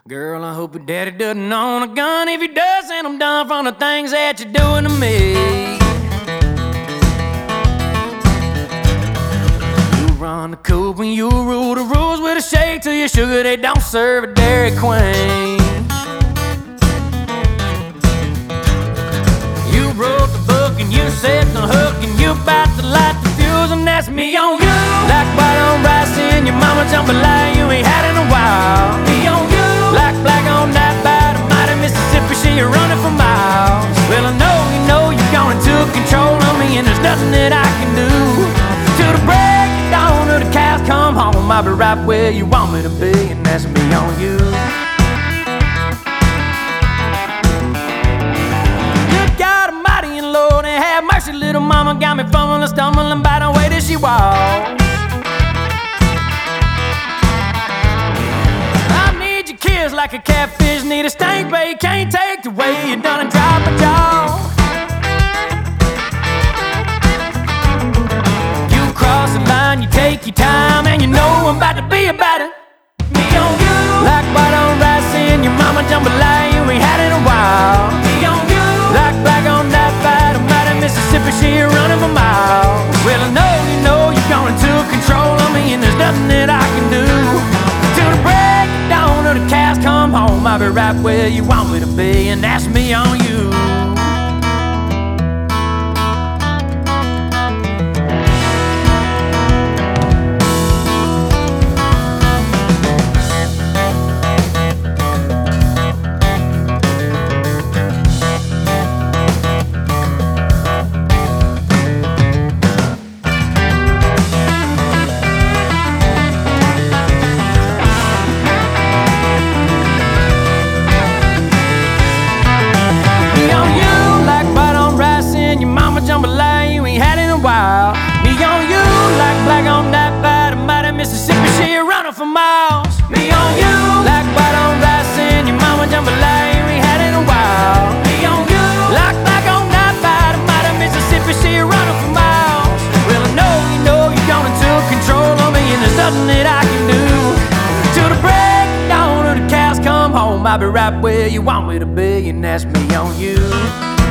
Girl, I hope your daddy doesn't own a gun. If he does, then I'm done from the things that you're doing to me. You run the coop and you rule the rules with a shake till your sugar they don't serve a Dairy Queen. You wrote the book and you set the hook and you about to light the fuse, and that's me on you. Like white on rice in your mama jambalaya you ain't had in a while. Me on you. Like black on that bite of mighty Mississippi, she running for miles. Well, I know you're going to control of me, and there's nothing that I can do. Till the break of dawn or the cows come home, I'll be right where you want me to be, and that's me on you. Good God Almighty and Lord, and have mercy, little mama got me fumbling, stumbling by the way that she walks. Like a catfish need a stink, but you can't take the way you done and drop a jaw. You cross the line, you take your time, and you know I'm about to be about it. Me on you. Like white on rice in your mama jambalaya you ain't had in a while. Me on you. Like black on that bite of mighty Mississippi, she running for miles. Well, I know you're going to control of me, and there's nothing that I can do. Till the break of dawn or the cows come home, I'll be right where you want me to be, and that's me on you. Jambalaya you ain't had in a while. Me on you, like black on that bite of mighty Mississippi, she running for miles. Me on you, like white on rice in your mama jambalaya you ain't had in a while. Me on you, like black on that bite of mighty Mississippi, she running for miles. Well, I know you're going to control of me, and there's nothing that I can do. Till the break of dawn or the cows come home, I'll be right where you want me to be, and that's me on you.